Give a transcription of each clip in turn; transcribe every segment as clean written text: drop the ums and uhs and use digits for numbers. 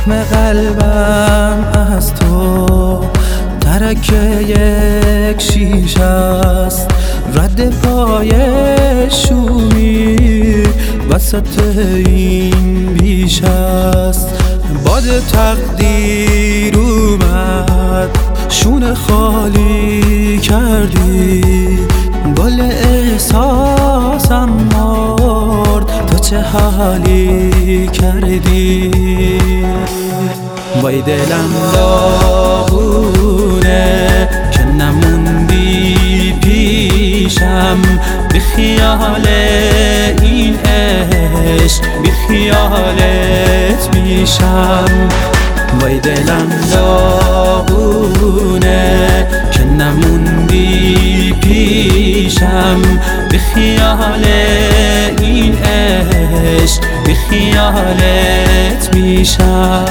زخم قلبم از تو ترکه یک شیشه است، رد پای شومی وسط این بیش است. باد تقدیر اومد شونه خالی کردی، گل احساسم مرد تو چه حالی کردی. وای دلم داغونه که نموندی پیشم، بی خیال این عشق بی خیالت میشم. وای دلم داغونه که نموندی پیشم، بی خیال این عشق بی خیالت میشم.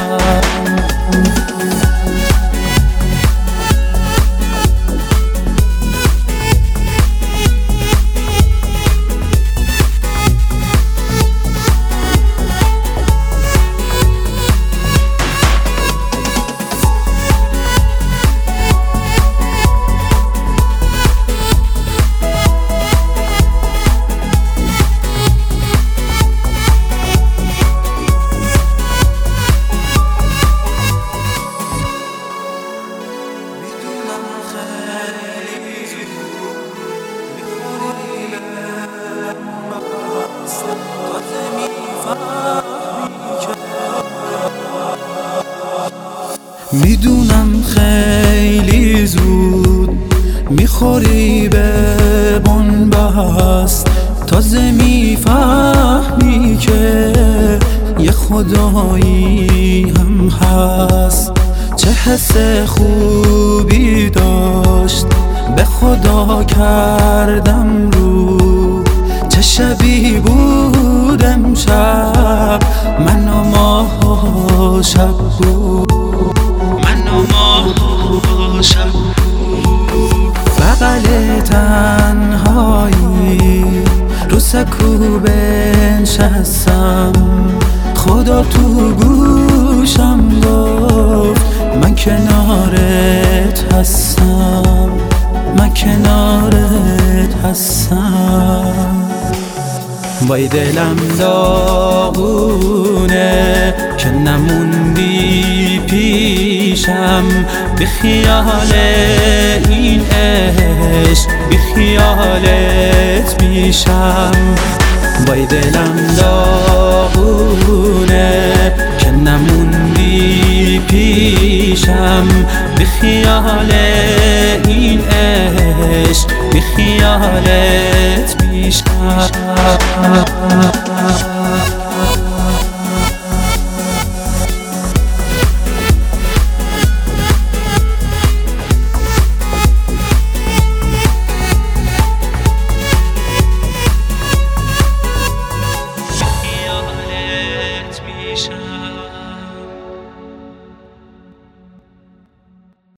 میدونم خیلی زود میخوری به بنبست، تازه میفهمی که یه خدایی هم هست. چه حس خوبی داشت به خدا کردم رو، چه شبی بود امشب من و ماه شب بود، بغل تنهایی رو سکو بنشستم، خدا تو گوشم گفت من کنارت هستم، من کنارت هستم. وای دلم داغونه که نموندی پیشم، بی خیال این عشق بی خیالت میشم. وای دلم داغونه که نموندی پیشم، بی خیال این عشق بی خیالت میشم.